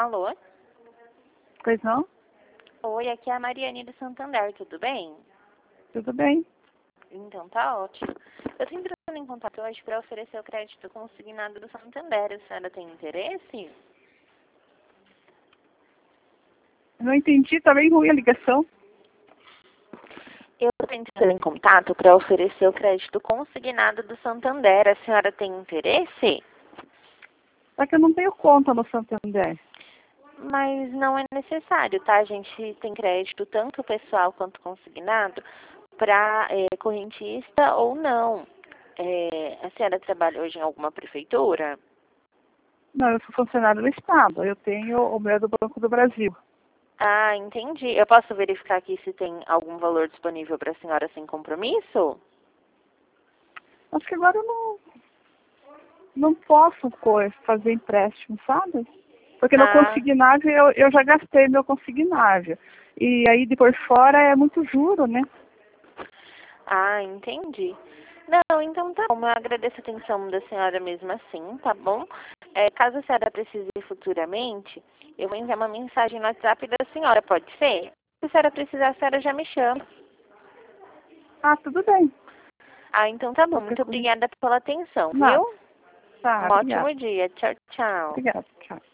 Alô? Pois não? Oi, aqui é a Mariane do Santander, tudo bem? Tudo bem. Então tá ótimo. Eu estou entrando em contato hoje para oferecer o crédito consignado do Santander. A senhora tem interesse? Não entendi, tá bem ruim a ligação. Eu estou entrando em contato para oferecer o crédito consignado do Santander. A senhora tem interesse? Só que eu não tenho conta no Santander. Mas não é necessário, tá? A gente tem crédito tanto pessoal quanto consignado para correntista ou não. A senhora trabalha hoje em alguma prefeitura? Não, eu sou funcionário do Estado. Eu tenho o meu do Banco do Brasil. Ah, entendi. Eu posso verificar aqui se tem algum valor disponível para a senhora sem compromisso? Acho que agora eu não posso fazer empréstimo, sabe? Porque no Ah, consignável eu já gastei meu consignável. E aí depois fora é muito juro, né? entendi. Não, então tá bom. Eu agradeço a atenção da senhora mesmo assim, tá bom? Caso a senhora precise futuramente, eu vou enviar uma mensagem no WhatsApp da senhora, pode ser? Se a senhora precisar, a senhora já me chama. Ah, tudo bem. Então tá bom. Qualquer Muito coisa. obrigada pela atenção, Nada. viu? Tá, Um obrigada. ótimo dia. Tchau, tchau. Obrigada. Tchau.